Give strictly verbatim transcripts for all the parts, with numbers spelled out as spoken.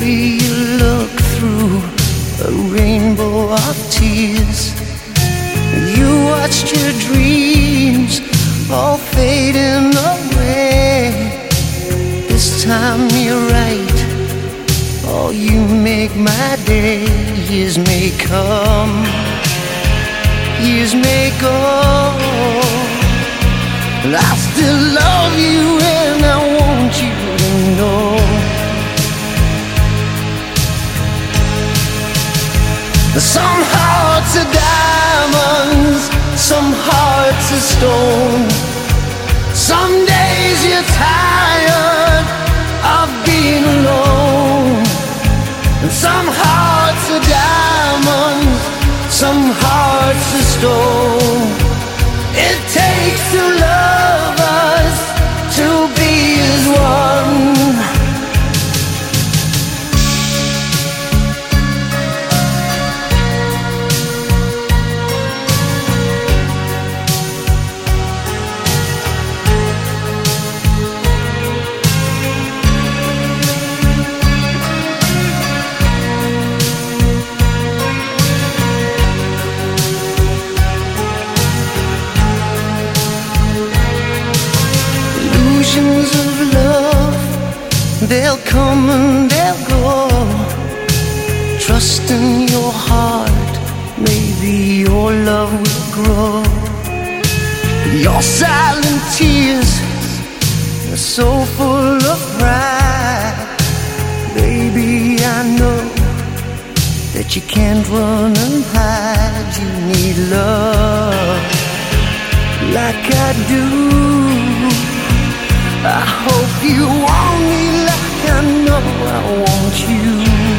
you look through a rainbow of tears. You watched your dreams all fading away. This time you're right, oh, you make my day. Years may come, years may go, but I still love you and I want you to know. Some hearts are diamonds, some hearts are stone. Some days you're tired of being alone. And some hearts are diamonds, some hearts are stone. It takes two lovers to be as one. Illusions of love, they'll come and they'll go. Trust in your heart, maybe your love will grow. Your silent tears are so full of pride. Baby, I know that you can't run and hide. You need love like I do. I hope you want me like I know I want you.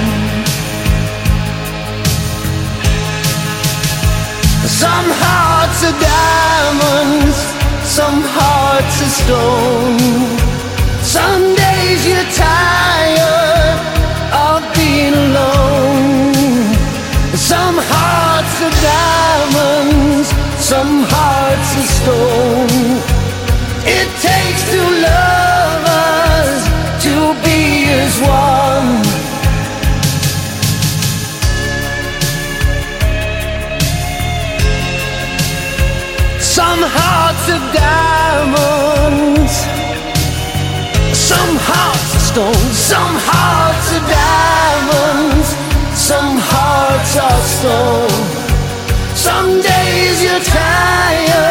Some hearts are diamonds, some hearts are stone. Some days you're tired of being alone. Some hearts are diamonds, some hearts are stone. It takes two lovers to be as one. Some hearts are diamonds, some hearts are stone. Some hearts are diamonds, some hearts are stone. Some days you're tired